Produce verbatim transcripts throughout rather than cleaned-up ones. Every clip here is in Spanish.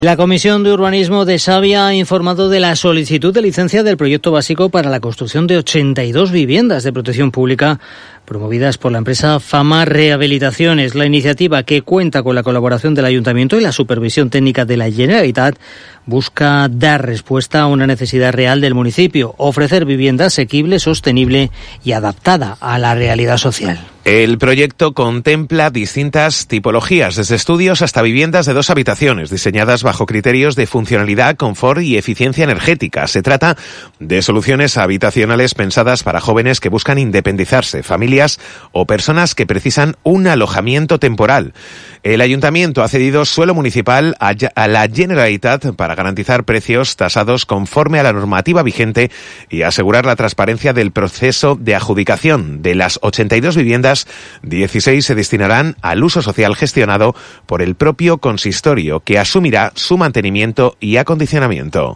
La Comisión de Urbanismo de Savia ha informado de la solicitud de licencia del proyecto básico para la construcción de ochenta y dos viviendas de protección pública promovidas por la empresa Fama Rehabilitaciones. La iniciativa, que cuenta con la colaboración del Ayuntamiento y la supervisión técnica de la Generalitat, busca dar respuesta a una necesidad real del municipio: ofrecer vivienda asequible, sostenible y adaptada a la realidad social. El proyecto contempla distintas tipologías, desde estudios hasta viviendas de dos habitaciones, diseñadas bajo criterios de funcionalidad, confort y eficiencia energética. Se trata de soluciones habitacionales pensadas para jóvenes que buscan independizarse, familias o personas que precisan un alojamiento temporal. El Ayuntamiento ha cedido suelo municipal a la Generalitat para garantizar precios tasados conforme a la normativa vigente y asegurar la transparencia del proceso de adjudicación. De las ochenta y dos viviendas, dieciséis se destinarán al uso social gestionado por el propio consistorio, que asumirá su mantenimiento y acondicionamiento.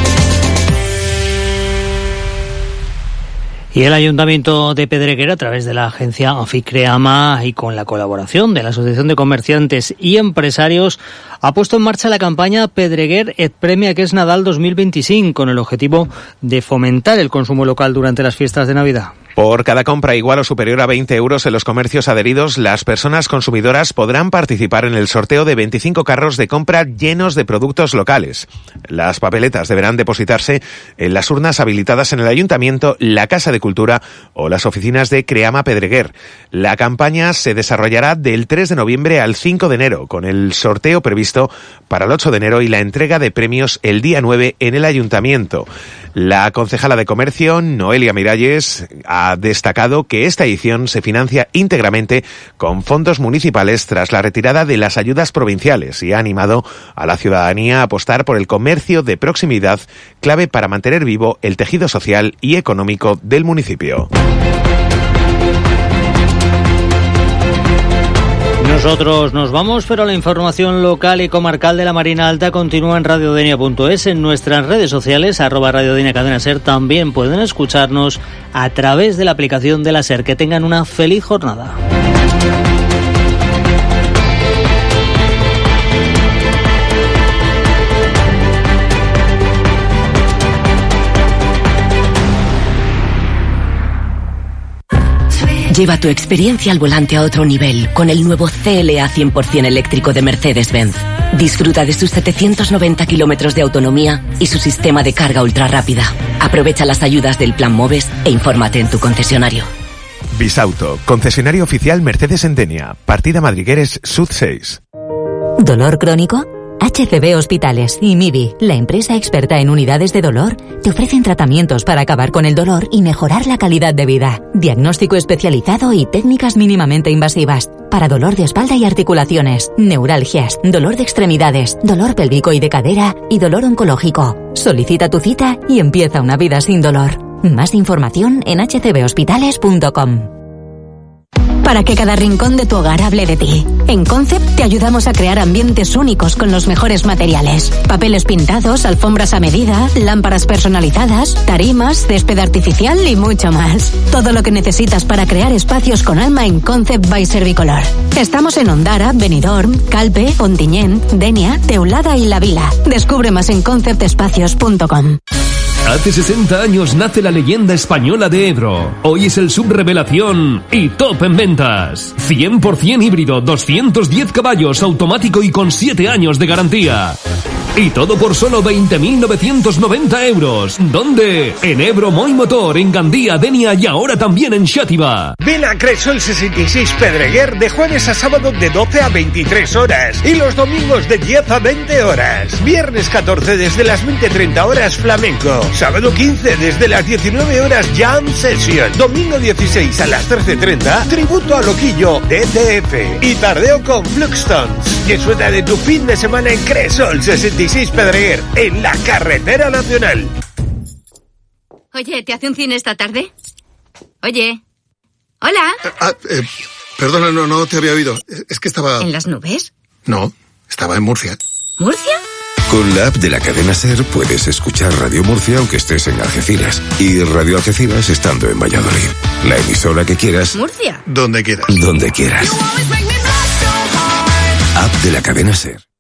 Y el Ayuntamiento de Pedreguer, a través de la agencia Anficreama y con la colaboración de la Asociación de Comerciantes y Empresarios, ha puesto en marcha la campaña Pedreguer et Premia Aquest Nadal dos mil veinticinco, con el objetivo de fomentar el consumo local durante las fiestas de Navidad. Por cada compra igual o superior a veinte euros en los comercios adheridos, las personas consumidoras podrán participar en el sorteo de veinticinco carros de compra llenos de productos locales. Las papeletas deberán depositarse en las urnas habilitadas en el Ayuntamiento, la Casa de Cultura o las oficinas de Creama Pedreguer. La campaña se desarrollará del tres de noviembre al cinco de enero, con el sorteo previsto para el ocho de enero y la entrega de premios el día nueve en el Ayuntamiento. La concejala de Comercio, Noelia Miralles, ha destacado que esta edición se financia íntegramente con fondos municipales tras la retirada de las ayudas provinciales y ha animado a la ciudadanía a apostar por el comercio de proximidad, clave para mantener vivo el tejido social y económico del municipio. Nosotros nos vamos, pero la información local y comarcal de la Marina Alta continúa en radiodenia punto es. En nuestras redes sociales, arroba radiodenia cadena ser, también pueden escucharnos a través de la aplicación de la SER. Que tengan una feliz jornada. Lleva tu experiencia al volante a otro nivel con el nuevo C L A cien por ciento eléctrico de Mercedes-Benz. Disfruta de sus setecientos noventa kilómetros de autonomía y su sistema de carga ultra rápida. Aprovecha las ayudas del Plan Moves e infórmate en tu concesionario. Bisauto, concesionario oficial Mercedes en Denia, partida Madrigueres Sud seis. ¿Dolor crónico? H C B Hospitales y M I B I, la empresa experta en unidades de dolor, te ofrecen tratamientos para acabar con el dolor y mejorar la calidad de vida. Diagnóstico especializado y técnicas mínimamente invasivas para dolor de espalda y articulaciones, neuralgias, dolor de extremidades, dolor pélvico y de cadera y dolor oncológico. Solicita tu cita y empieza una vida sin dolor. Más información en h c b hospitales punto com. Para que cada rincón de tu hogar hable de ti. En Concept te ayudamos a crear ambientes únicos con los mejores materiales. Papeles pintados, alfombras a medida, lámparas personalizadas, tarimas, césped artificial y mucho más. Todo lo que necesitas para crear espacios con alma en Concept by Servicolor. Estamos en Ondara, Benidorm, Calpe, Ontinyent, Denia, Teulada y La Vila. Descubre más en concept espacios punto com. Hace sesenta años nace la leyenda española de Ebro. Hoy es el subrevelación y top en ventas. cien por ciento híbrido, doscientos diez caballos, automático y con siete años de garantía. Y todo por solo veinte mil novecientos noventa euros. ¿Dónde? En Ebro Moy Motor, en Gandía, Denia y ahora también en Xàtiva. Ven a Cresol sesenta y seis Pedreguer de jueves a sábado de doce a veintitrés horas y los domingos de diez a veinte horas. Viernes catorce desde las veinte treinta horas flamenco. Sábado quince desde las diecinueve horas Jam Session. Domingo dieciséis a las trece treinta tributo a Loquillo D T F. Y tardeo con Fluxtons. Disfruta de tu fin de semana en Cresol sesenta y seis Pedreguer, en la carretera nacional. Oye, ¿te hace un cine esta tarde? Oye. Hola. Ah, eh, perdona, no, no te había oído. Es que estaba... ¿En las nubes? No, estaba en Murcia. ¿Murcia? Con la app de la cadena SER puedes escuchar Radio Murcia aunque estés en Algeciras y Radio Algeciras estando en Valladolid. La emisora que quieras. ¿Murcia? Donde quieras. Donde quieras. App de la cadena SER.